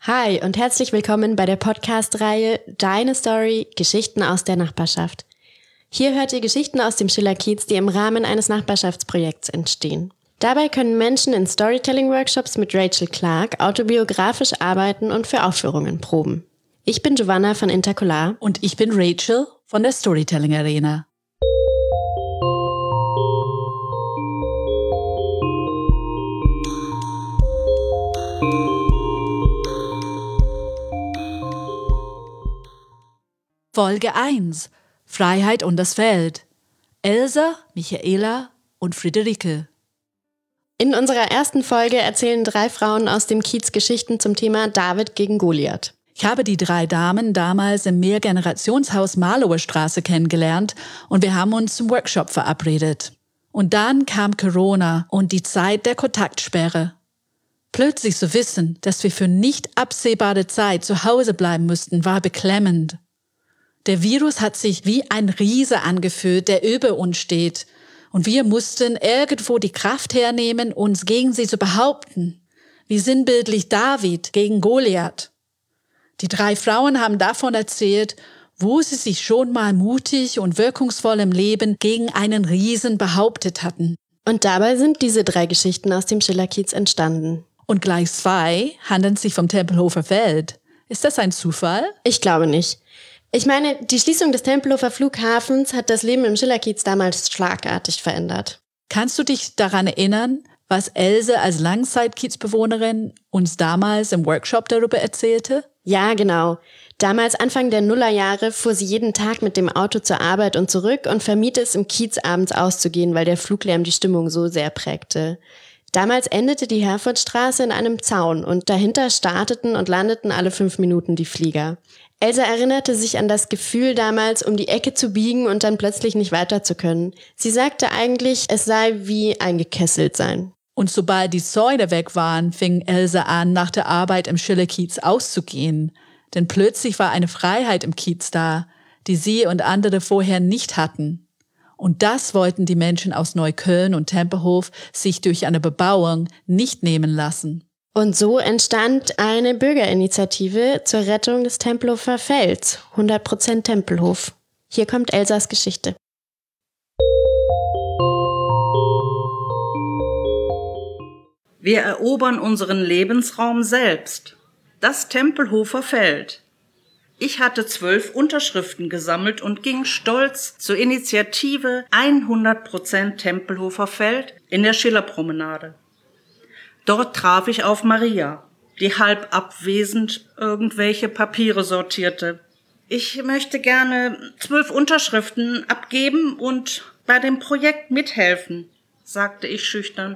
Hi und herzlich willkommen bei der Podcast-Reihe Deine Story – Geschichten aus der Nachbarschaft. Hier hört ihr Geschichten aus dem Schillerkiez, die im Rahmen eines Nachbarschaftsprojekts entstehen. Dabei können Menschen in Storytelling-Workshops mit Rachel Clark autobiografisch arbeiten und für Aufführungen proben. Ich bin Giovanna von Intercollar. Und ich bin Rachel von der Storytelling Arena. Folge 1. Freiheit und das Feld. Elsa, Michaela und Friederike. In unserer ersten Folge erzählen 3 Frauen aus dem Kiez Geschichten zum Thema David gegen Goliath. Ich habe die 3 Damen damals im Mehrgenerationshaus Marlower Straße kennengelernt und wir haben uns zum Workshop verabredet. Und dann kam Corona und die Zeit der Kontaktsperre. Plötzlich zu wissen, dass wir für nicht absehbare Zeit zu Hause bleiben müssten, war beklemmend. Der Virus hat sich wie ein Riese angefühlt, der über uns steht. Und wir mussten irgendwo die Kraft hernehmen, uns gegen sie zu behaupten. Wie sinnbildlich David gegen Goliath. Die 3 Frauen haben davon erzählt, wo sie sich schon mal mutig und wirkungsvoll im Leben gegen einen Riesen behauptet hatten. Und dabei sind diese 3 Geschichten aus dem Schillerkiez entstanden. Und gleich 2 handeln sich vom Tempelhofer Feld. Ist das ein Zufall? Ich glaube nicht. Ich meine, die Schließung des Tempelhofer Flughafens hat das Leben im Schillerkiez damals schlagartig verändert. Kannst du dich daran erinnern, was Else als Langzeit-Kiezbewohnerin uns damals im Workshop darüber erzählte? Ja, genau. Damals Anfang der Nullerjahre fuhr sie jeden Tag mit dem Auto zur Arbeit und zurück und vermied es, im Kiez abends auszugehen, weil der Fluglärm die Stimmung so sehr prägte. Damals endete die Herfordstraße in einem Zaun und dahinter starteten und landeten alle 5 Minuten die Flieger. Elsa erinnerte sich an das Gefühl damals, um die Ecke zu biegen und dann plötzlich nicht weiter zu können. Sie sagte eigentlich, es sei wie eingekesselt sein. Und sobald die Zäune weg waren, fing Elsa an, nach der Arbeit im Schillerkiez auszugehen. Denn plötzlich war eine Freiheit im Kiez da, die sie und andere vorher nicht hatten. Und das wollten die Menschen aus Neukölln und Tempelhof sich durch eine Bebauung nicht nehmen lassen. Und so entstand eine Bürgerinitiative zur Rettung des Tempelhofer Felds, 100% Tempelhof. Hier kommt Elsas Geschichte. Wir erobern unseren Lebensraum selbst, das Tempelhofer Feld. Ich hatte 12 Unterschriften gesammelt und ging stolz zur Initiative 100% Tempelhofer Feld in der Schillerpromenade. Dort traf ich auf Maria, die halb abwesend irgendwelche Papiere sortierte. Ich möchte gerne 12 Unterschriften abgeben und bei dem Projekt mithelfen, sagte ich schüchtern.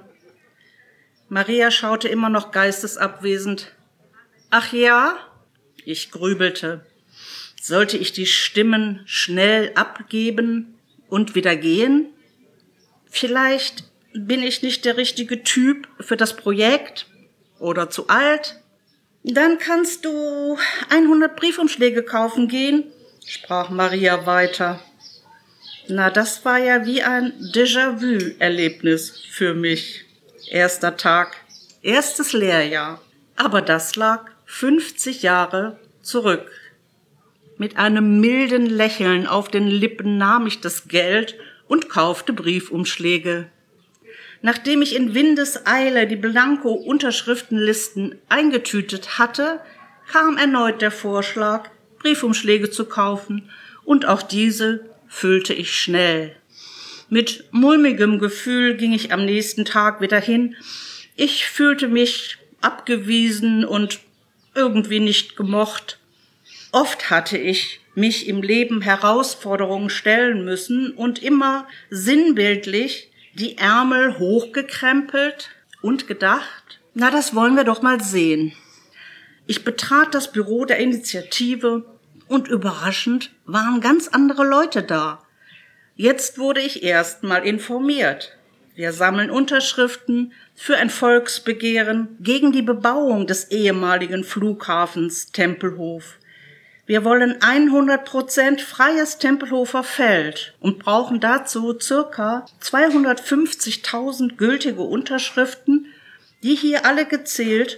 Maria schaute immer noch geistesabwesend. Ach ja? Ich grübelte. Sollte ich die Stimmen schnell abgeben und wieder gehen? Vielleicht bin ich nicht der richtige Typ für das Projekt oder zu alt? Dann kannst du 100 Briefumschläge kaufen gehen, sprach Maria weiter. Na, das war ja wie ein Déjà-vu-Erlebnis für mich. Erster Tag, erstes Lehrjahr. Aber das lag 50 Jahre zurück. Mit einem milden Lächeln auf den Lippen nahm ich das Geld und kaufte Briefumschläge. Nachdem ich in Windeseile die Blanko-Unterschriftenlisten eingetütet hatte, kam erneut der Vorschlag, Briefumschläge zu kaufen, und auch diese füllte ich schnell. Mit mulmigem Gefühl ging ich am nächsten Tag wieder hin. Ich fühlte mich abgewiesen und irgendwie nicht gemocht. Oft hatte ich mich im Leben Herausforderungen stellen müssen und immer sinnbildlich die Ärmel hochgekrempelt und gedacht, na, das wollen wir doch mal sehen. Ich betrat das Büro der Initiative und überraschend waren ganz andere Leute da. Jetzt wurde ich erst mal informiert. Wir sammeln Unterschriften für ein Volksbegehren gegen die Bebauung des ehemaligen Flughafens Tempelhof. Wir wollen 100% freies Tempelhofer Feld und brauchen dazu circa 250.000 gültige Unterschriften, die hier alle gezählt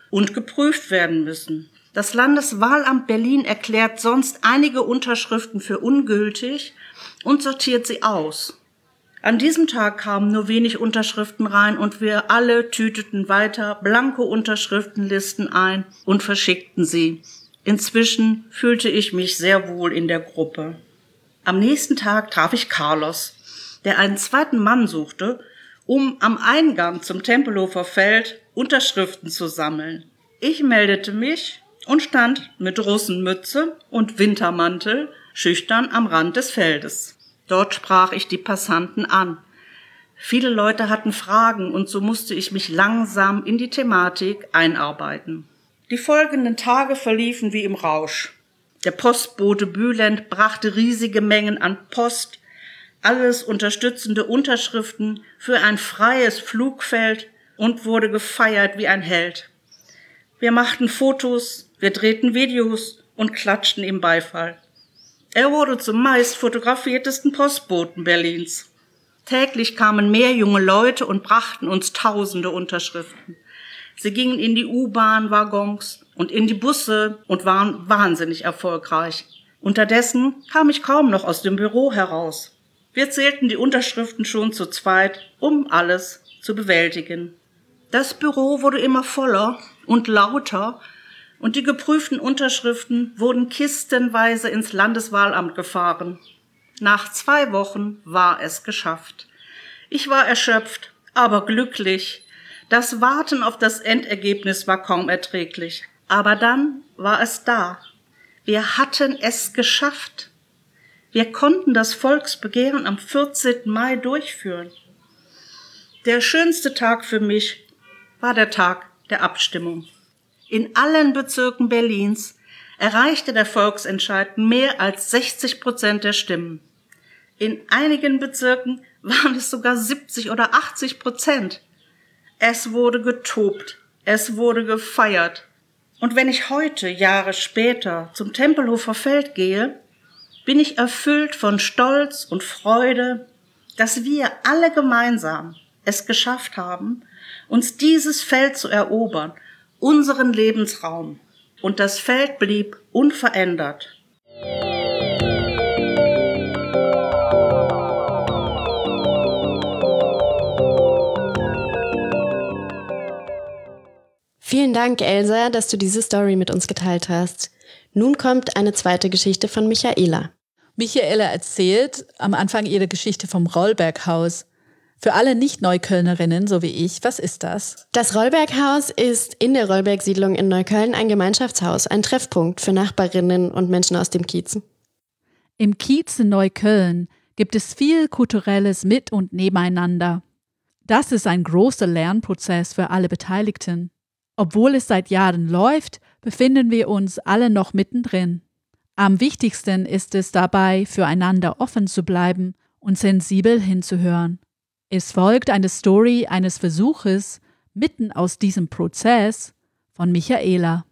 und geprüft werden müssen. Das Landeswahlamt Berlin erklärt sonst einige Unterschriften für ungültig und sortiert sie aus. An diesem Tag kamen nur wenig Unterschriften rein und wir alle tüteten weiter blanke Unterschriftenlisten ein und verschickten sie. Inzwischen fühlte ich mich sehr wohl in der Gruppe. Am nächsten Tag traf ich Carlos, der einen zweiten Mann suchte, um am Eingang zum Tempelhofer Feld Unterschriften zu sammeln. Ich meldete mich und stand mit Russenmütze und Wintermantel schüchtern am Rand des Feldes. Dort sprach ich die Passanten an. Viele Leute hatten Fragen und so musste ich mich langsam in die Thematik einarbeiten. Die folgenden Tage verliefen wie im Rausch. Der Postbote Bülent brachte riesige Mengen an Post, alles unterstützende Unterschriften für ein freies Flugfeld und wurde gefeiert wie ein Held. Wir machten Fotos, wir drehten Videos und klatschten ihm Beifall. Er wurde zum meist fotografiertesten Postboten Berlins. Täglich kamen mehr junge Leute und brachten uns tausende Unterschriften. Sie gingen in die U-Bahn-Waggons und in die Busse und waren wahnsinnig erfolgreich. Unterdessen kam ich kaum noch aus dem Büro heraus. Wir zählten die Unterschriften schon zu zweit, um alles zu bewältigen. Das Büro wurde immer voller und lauter und die geprüften Unterschriften wurden kistenweise ins Landeswahlamt gefahren. Nach 2 Wochen war es geschafft. Ich war erschöpft, aber glücklich. Das Warten auf das Endergebnis war kaum erträglich. Aber dann war es da. Wir hatten es geschafft. Wir konnten das Volksbegehren am 14. Mai durchführen. Der schönste Tag für mich war der Tag der Abstimmung. In allen Bezirken Berlins erreichte der Volksentscheid mehr als 60% der Stimmen. In einigen Bezirken waren es sogar 70 oder 80%. Es wurde getobt, es wurde gefeiert. Und wenn ich heute, Jahre später, zum Tempelhofer Feld gehe, bin ich erfüllt von Stolz und Freude, dass wir alle gemeinsam es geschafft haben, uns dieses Feld zu erobern, unseren Lebensraum. Und das Feld blieb unverändert. Vielen Dank, Elsa, dass du diese Story mit uns geteilt hast. Nun kommt eine zweite Geschichte von Michaela. Michaela erzählt am Anfang ihre Geschichte vom Rollberghaus. Für alle Nicht-Neuköllnerinnen, so wie ich, was ist das? Das Rollberghaus ist in der Rollberg-Siedlung in Neukölln ein Gemeinschaftshaus, ein Treffpunkt für Nachbarinnen und Menschen aus dem Kiez. Im Kiez in Neukölln gibt es viel kulturelles Mit- und Nebeneinander. Das ist ein großer Lernprozess für alle Beteiligten. Obwohl es seit Jahren läuft, befinden wir uns alle noch mittendrin. Am wichtigsten ist es dabei, füreinander offen zu bleiben und sensibel hinzuhören. Es folgt eine Story eines Versuches mitten aus diesem Prozess von Michaela.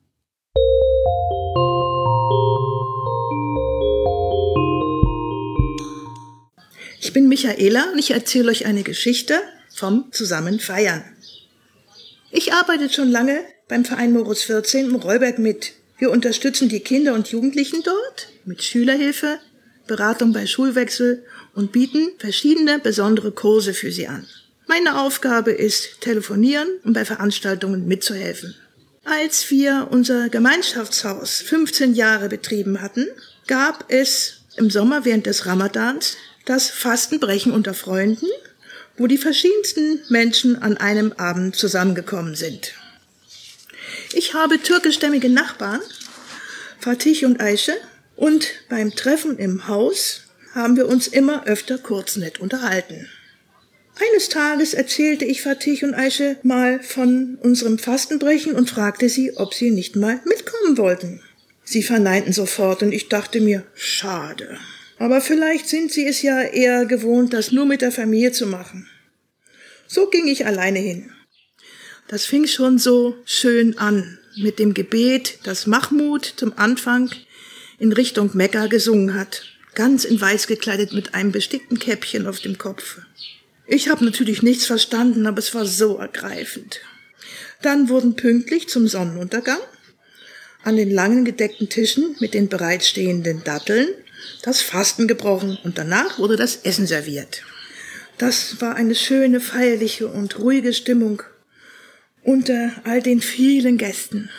Ich bin Michaela und ich erzähle euch eine Geschichte vom Zusammenfeiern. Ich arbeite schon lange beim Verein Morus 14 im Rollberg mit. Wir unterstützen die Kinder und Jugendlichen dort mit Schülerhilfe, Beratung bei Schulwechsel und bieten verschiedene besondere Kurse für sie an. Meine Aufgabe ist, telefonieren und bei Veranstaltungen mitzuhelfen. Als wir unser Gemeinschaftshaus 15 Jahre betrieben hatten, gab es im Sommer während des Ramadans das Fastenbrechen unter Freunden, wo die verschiedensten Menschen an einem Abend zusammengekommen sind. Ich habe türkischstämmige Nachbarn, Fatih und Aische, und beim Treffen im Haus haben wir uns immer öfter kurz nett unterhalten. Eines Tages erzählte ich Fatih und Aische mal von unserem Fastenbrechen und fragte sie, ob sie nicht mal mitkommen wollten. Sie verneinten sofort und ich dachte mir, schade. Aber vielleicht sind sie es ja eher gewohnt, das nur mit der Familie zu machen. So ging ich alleine hin. Das fing schon so schön an mit dem Gebet, das Mahmud zum Anfang in Richtung Mekka gesungen hat, ganz in weiß gekleidet mit einem bestickten Käppchen auf dem Kopf. Ich habe natürlich nichts verstanden, aber es war so ergreifend. Dann wurden pünktlich zum Sonnenuntergang an den langen gedeckten Tischen mit den bereitstehenden Datteln das Fasten gebrochen und danach wurde das Essen serviert. Das war eine schöne, feierliche und ruhige Stimmung unter all den vielen Gästen.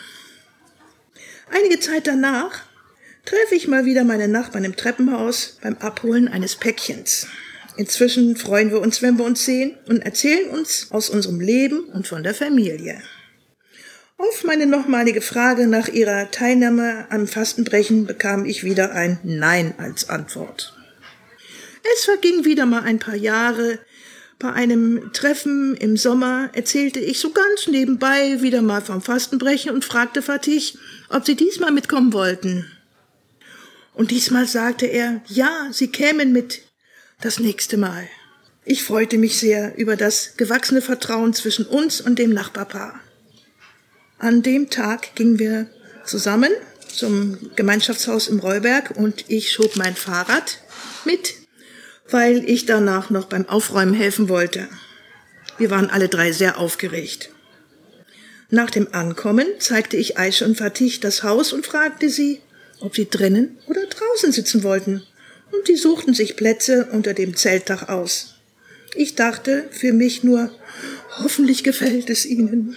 Einige Zeit danach treffe ich mal wieder meine Nachbarn im Treppenhaus beim Abholen eines Päckchens. Inzwischen freuen wir uns, wenn wir uns sehen und erzählen uns aus unserem Leben und von der Familie. Auf meine nochmalige Frage nach ihrer Teilnahme am Fastenbrechen bekam ich wieder ein Nein als Antwort. Es verging wieder mal ein paar Jahre. Bei einem Treffen im Sommer erzählte ich so ganz nebenbei wieder mal vom Fastenbrechen und fragte Fatih, ob sie diesmal mitkommen wollten. Und diesmal sagte er, ja, sie kämen mit. Das nächste Mal. Ich freute mich sehr über das gewachsene Vertrauen zwischen uns und dem Nachbarpaar. An dem Tag gingen wir zusammen zum Gemeinschaftshaus im Rollberg und ich schob mein Fahrrad mit, weil ich danach noch beim Aufräumen helfen wollte. Wir waren alle drei sehr aufgeregt. Nach dem Ankommen zeigte ich Aisha und Fatih das Haus und fragte sie, ob sie drinnen oder draußen sitzen wollten. Und die suchten sich Plätze unter dem Zeltdach aus. Ich dachte für mich nur, hoffentlich gefällt es ihnen.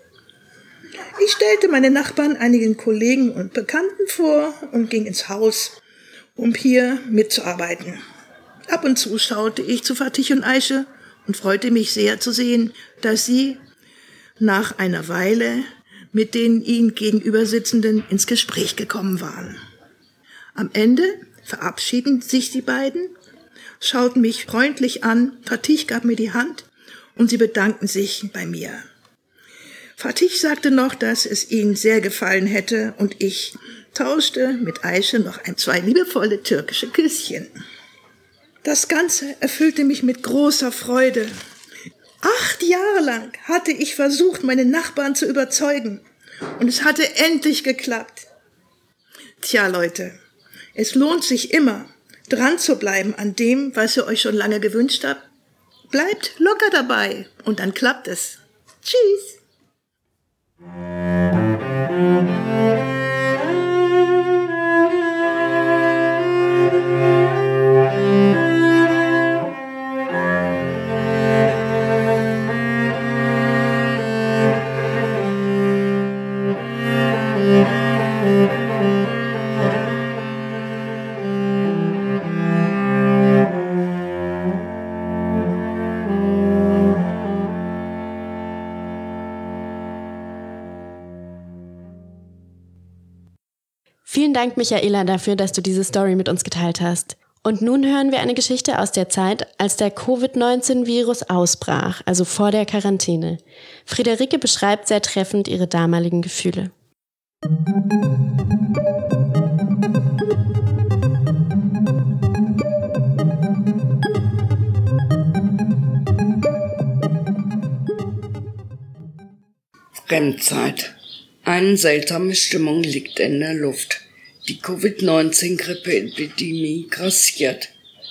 Ich stellte meine Nachbarn einigen Kollegen und Bekannten vor und ging ins Haus, um hier mitzuarbeiten. Ab und zu schaute ich zu Fatih und Aisha und freute mich sehr zu sehen, dass sie nach einer Weile mit den ihnen gegenüber Sitzenden ins Gespräch gekommen waren. Am Ende verabschiedeten sich die beiden, schauten mich freundlich an, Fatih gab mir die Hand und sie bedankten sich bei mir. Fatih sagte noch, dass es ihnen sehr gefallen hätte und ich tauschte mit Aisha noch zwei liebevolle türkische Küsschen. Das Ganze erfüllte mich mit großer Freude. 8 Jahre lang hatte ich versucht, meine Nachbarn zu überzeugen und es hatte endlich geklappt. Tja, Leute, es lohnt sich immer, dran zu bleiben an dem, was ihr euch schon lange gewünscht habt. Bleibt locker dabei und dann klappt es. Tschüss! Vielen Dank, Michaela, dafür, dass du diese Story mit uns geteilt hast. Und nun hören wir eine Geschichte aus der Zeit, als der Covid-19-Virus ausbrach, also vor der Quarantäne. Friederike beschreibt sehr treffend ihre damaligen Gefühle. Fremdzeit. Eine seltsame Stimmung liegt in der Luft. Die Covid-19-Grippe-Epidemie grassiert.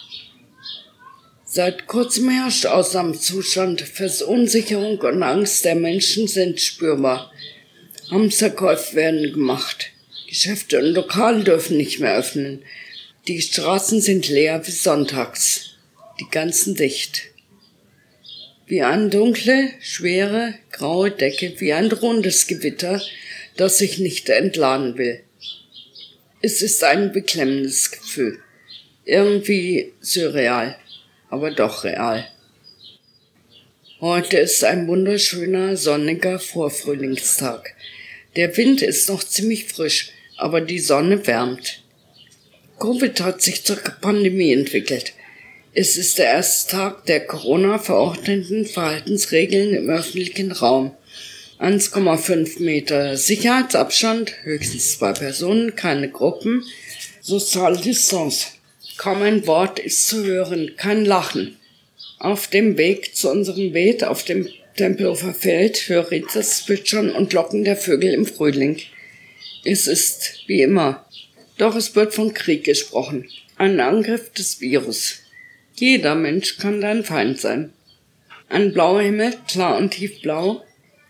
Seit kurzem herrscht Ausnahmezustand. Verunsicherung und Angst der Menschen sind spürbar. Hamsterkäufe werden gemacht. Geschäfte und Lokale dürfen nicht mehr öffnen. Die Straßen sind leer wie sonntags. Die ganzen dicht. Wie eine dunkle, schwere, graue Decke, wie ein drohendes Gewitter, das sich nicht entladen will. Es ist ein beklemmendes Gefühl. Irgendwie surreal, aber doch real. Heute ist ein wunderschöner, sonniger Vorfrühlingstag. Der Wind ist noch ziemlich frisch, aber die Sonne wärmt. Covid hat sich zur Pandemie entwickelt. Es ist der erste Tag der Corona-verordneten Verhaltensregeln im öffentlichen Raum. 1,5 Meter Sicherheitsabstand, höchstens 2 Personen, keine Gruppen, Social Distance. Kaum ein Wort ist zu hören, kein Lachen. Auf dem Weg zu unserem Beet auf dem Tempelhofer Feld höre ich das Zwitschern und Locken der Vögel im Frühling. Es ist wie immer. Doch es wird von Krieg gesprochen. Ein Angriff des Virus. Jeder Mensch kann dein Feind sein. Ein blauer Himmel, klar und tiefblau,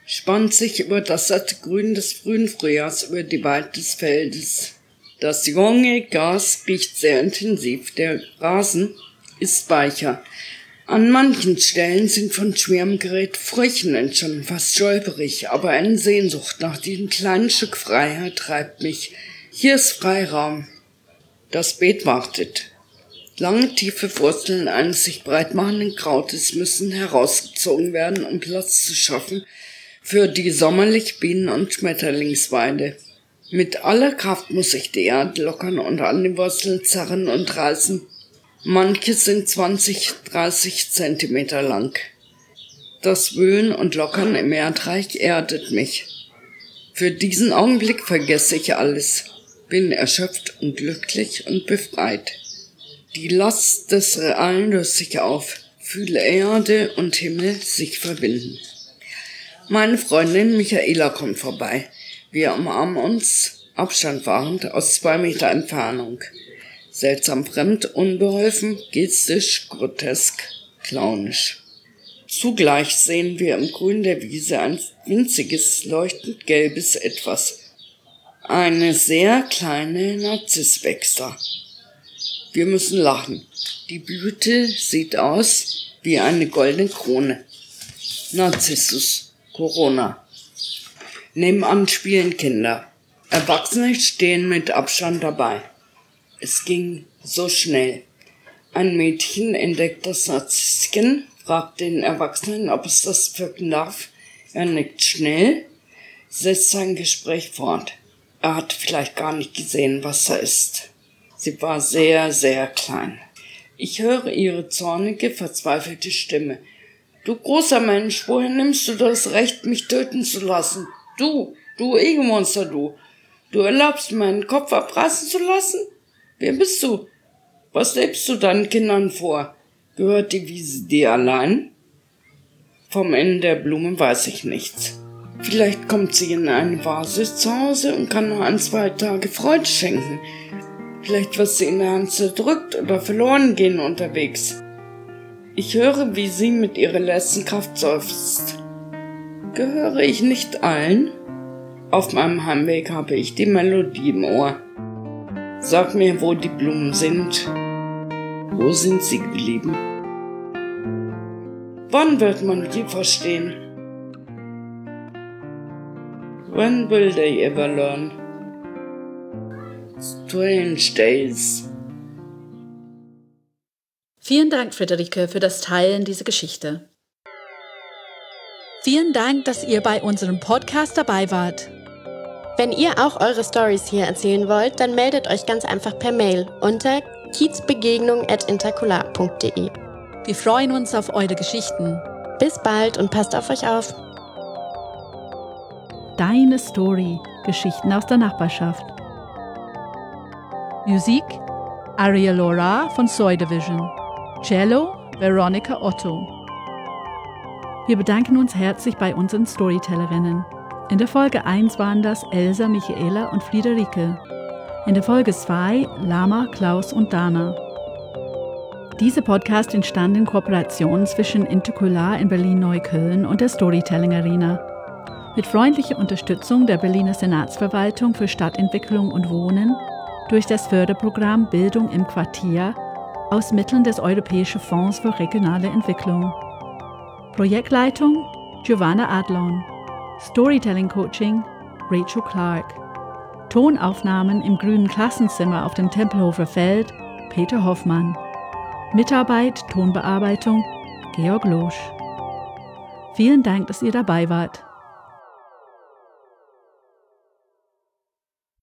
spannt sich über das satte Grün des frühen Frühjahrs über die Weite des Feldes. Das junge Gras riecht sehr intensiv, der Rasen ist weicher. An manchen Stellen sind von schwerem Gerät Furchen entstanden, fast stolperig, aber eine Sehnsucht nach diesem kleinen Stück Freiheit treibt mich. Hier ist Freiraum. Das Beet wartet. Lange, tiefe Wurzeln eines sich breit machenden Krautes müssen herausgezogen werden, um Platz zu schaffen für die sommerliche Bienen- und Schmetterlingsweide. Mit aller Kraft muss ich die Erde lockern und an den Wurzeln zerren und reißen. Manche sind 20, 30 Zentimeter lang. Das Wühlen und Lockern im Erdreich erdet mich. Für diesen Augenblick vergesse ich alles, bin erschöpft und glücklich und befreit. Die Last des Realen löst sich auf, fühle Erde und Himmel sich verbinden. Meine Freundin Michaela kommt vorbei. Wir umarmen uns, Abstand wahrend, aus 2 Meter Entfernung. Seltsam fremd, unbeholfen, gestisch, grotesk, clownisch. Zugleich sehen wir im Grün der Wiese ein winziges, leuchtend gelbes Etwas. Eine sehr kleine Narziss wächst da. Wir müssen lachen. Die Blüte sieht aus wie eine goldene Krone. Narzissus, Corona. Nebenan spielen Kinder. Erwachsene stehen mit Abstand dabei. Es ging so schnell. Ein Mädchen entdeckt das Narzisschen, fragt den Erwachsenen, ob es das pflücken darf. Er nickt schnell, setzt sein Gespräch fort. Er hat vielleicht gar nicht gesehen, was da ist. Sie war sehr, sehr klein. Ich höre ihre zornige, verzweifelte Stimme. Du großer Mensch, woher nimmst du das Recht, mich töten zu lassen? Du Egomonster, du erlaubst, meinen Kopf abreißen zu lassen? Wer bist du? Was lebst du deinen Kindern vor? Gehört die Wiese dir allein? Vom Ende der Blume weiß ich nichts. Vielleicht kommt sie in eine Vase zu Hause und kann noch 1-2 Tage Freude schenken. Vielleicht wird sie in der Hand zerdrückt oder verloren gehen unterwegs. Ich höre, wie sie mit ihrer letzten Kraft seufzt. Gehöre ich nicht allen? Auf meinem Heimweg habe ich die Melodie im Ohr. Sag mir, wo die Blumen sind. Wo sind sie geblieben? Wann wird man sie verstehen? When will they ever learn? Strange Days. Vielen Dank, Friederike, für das Teilen dieser Geschichte. Vielen Dank, dass ihr bei unserem Podcast dabei wart. Wenn ihr auch eure Stories hier erzählen wollt, dann meldet euch ganz einfach per Mail unter kiezbegegnung@interkular.de. Wir freuen uns auf eure Geschichten. Bis bald und passt auf euch auf. Deine Story. Geschichten aus der Nachbarschaft. Musik Ariel Laura von Soy Division. Cello Veronica Otto. Wir bedanken uns herzlich bei unseren Storytellerinnen. In der Folge 1 waren das Elsa, Michaela und Friederike. In der Folge 2 Lama, Klaus und Dana. Dieser Podcast entstand in Kooperation zwischen Interkular in Berlin-Neukölln und der Storytelling Arena. Mit freundlicher Unterstützung der Berliner Senatsverwaltung für Stadtentwicklung und Wohnen durch das Förderprogramm Bildung im Quartier aus Mitteln des Europäischen Fonds für regionale Entwicklung. Projektleitung Giovanna Adlon. Storytelling Coaching Rachel Clark. Tonaufnahmen im grünen Klassenzimmer auf dem Tempelhofer Feld Peter Hoffmann. Mitarbeit, Tonbearbeitung Georg Losch. Vielen Dank, dass ihr dabei wart.